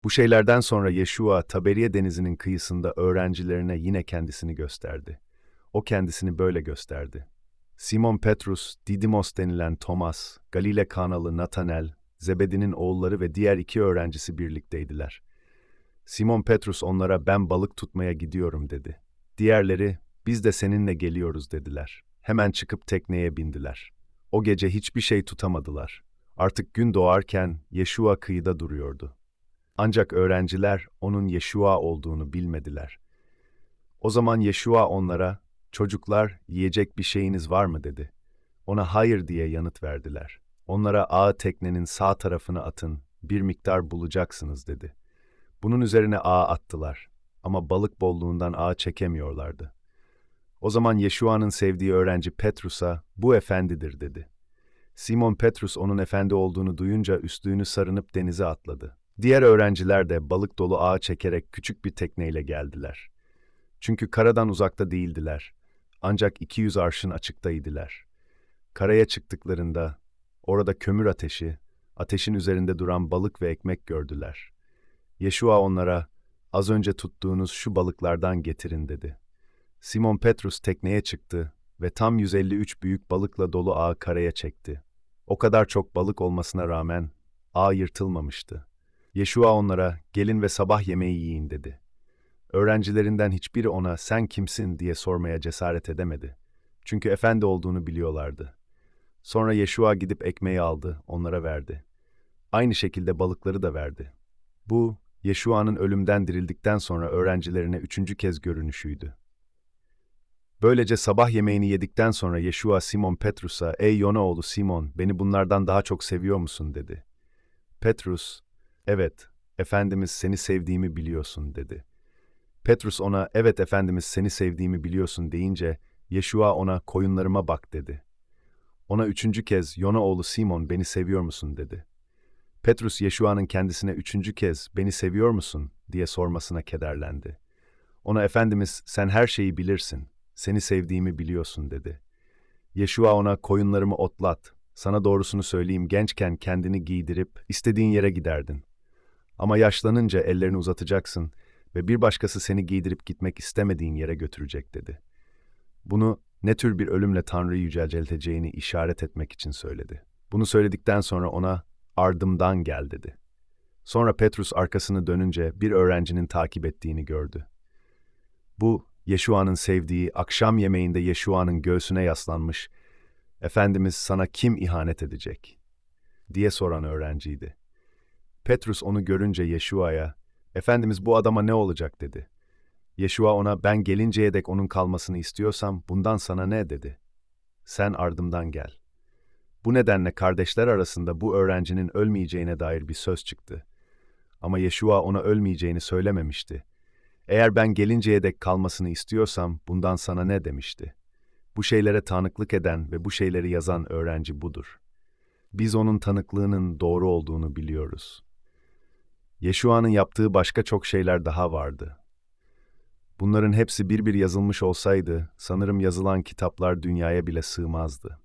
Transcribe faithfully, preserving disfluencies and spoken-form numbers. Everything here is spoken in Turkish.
Bu şeylerden sonra Yeşua, Taberiye Denizi'nin kıyısında öğrencilerine yine kendisini gösterdi. O kendisini böyle gösterdi. Simon Petrus, Didimos denilen Thomas, Galile Kanalı Natanel, Zebedi'nin oğulları ve diğer iki öğrencisi birlikteydiler. Simon Petrus onlara ben balık tutmaya gidiyorum dedi. Diğerleri biz de seninle geliyoruz dediler. Hemen çıkıp tekneye bindiler. O gece hiçbir şey tutamadılar. Artık gün doğarken Yeşua kıyıda duruyordu. Ancak öğrenciler onun Yeşua olduğunu bilmediler. O zaman Yeşua onlara, "Çocuklar, yiyecek bir şeyiniz var mı?" dedi. Ona hayır diye yanıt verdiler. Onlara ağı teknenin sağ tarafına atın, bir miktar bulacaksınız dedi. Bunun üzerine ağa attılar ama balık bolluğundan ağa çekemiyorlardı. O zaman Yeşua'nın sevdiği öğrenci Petrus'a, "Bu efendidir." dedi. Simon Petrus onun efendi olduğunu duyunca üstlüğünü sarınıp denize atladı. Diğer öğrenciler de balık dolu ağa çekerek küçük bir tekneyle geldiler. Çünkü karadan uzakta değildiler. Ancak iki yüz arşın açıktaydılar. Karaya çıktıklarında orada kömür ateşi, ateşin üzerinde duran balık ve ekmek gördüler. Yeşua onlara, "Az önce tuttuğunuz şu balıklardan getirin." dedi. Simon Petrus tekneye çıktı ve tam yüz elli üç büyük balıkla dolu ağı karaya çekti. O kadar çok balık olmasına rağmen ağ yırtılmamıştı. Yeşua onlara, "Gelin ve sabah yemeği yiyin." dedi. Öğrencilerinden hiçbiri ona, "Sen kimsin?" diye sormaya cesaret edemedi. Çünkü efendi olduğunu biliyorlardı. Sonra Yeşua gidip ekmeği aldı, onlara verdi. Aynı şekilde balıkları da verdi. Bu, Yeşua'nın ölümden dirildikten sonra öğrencilerine üçüncü kez görünüşüydü. Böylece sabah yemeğini yedikten sonra Yeşua Simon Petrus'a, "Ey Yona oğlu Simon, beni bunlardan daha çok seviyor musun?" dedi. Petrus, "Evet, Efendimiz seni sevdiğimi biliyorsun." dedi. Petrus ona, "Evet Efendimiz seni sevdiğimi biliyorsun." deyince, Yeşua ona, "Koyunlarıma bak." dedi. Ona üçüncü kez, "Yona oğlu Simon, beni seviyor musun?" dedi. Petrus, Yeşua'nın kendisine üçüncü kez, "Beni seviyor musun?" diye sormasına kederlendi. Ona, "Efendimiz, sen her şeyi bilirsin, seni sevdiğimi biliyorsun." dedi. Yeşua ona, "Koyunlarımı otlat, sana doğrusunu söyleyeyim, gençken kendini giydirip istediğin yere giderdin. Ama yaşlanınca ellerini uzatacaksın ve bir başkası seni giydirip gitmek istemediğin yere götürecek." dedi. Bunu ne tür bir ölümle Tanrı'yı yücelteceğini işaret etmek için söyledi. Bunu söyledikten sonra ona, "Ardımdan gel." dedi. Sonra Petrus arkasını dönünce bir öğrencinin takip ettiğini gördü. Bu, Yeşua'nın sevdiği, akşam yemeğinde Yeşua'nın göğsüne yaslanmış, "Efendimiz sana kim ihanet edecek?" diye soran öğrenciydi. Petrus onu görünce Yeşua'ya, "Efendimiz bu adama ne olacak?" dedi. Yeşua ona, "Ben gelinceye dek onun kalmasını istiyorsam bundan sana ne?" dedi. "Sen ardımdan gel." Bu nedenle kardeşler arasında bu öğrencinin ölmeyeceğine dair bir söz çıktı. Ama Yeşua ona ölmeyeceğini söylememişti. "Eğer ben gelinceye dek kalmasını istiyorsam bundan sana ne?" demişti. Bu şeylere tanıklık eden ve bu şeyleri yazan öğrenci budur. Biz onun tanıklığının doğru olduğunu biliyoruz. Yeşua'nın yaptığı başka çok şeyler daha vardı. Bunların hepsi bir bir yazılmış olsaydı, sanırım yazılan kitaplar dünyaya bile sığmazdı.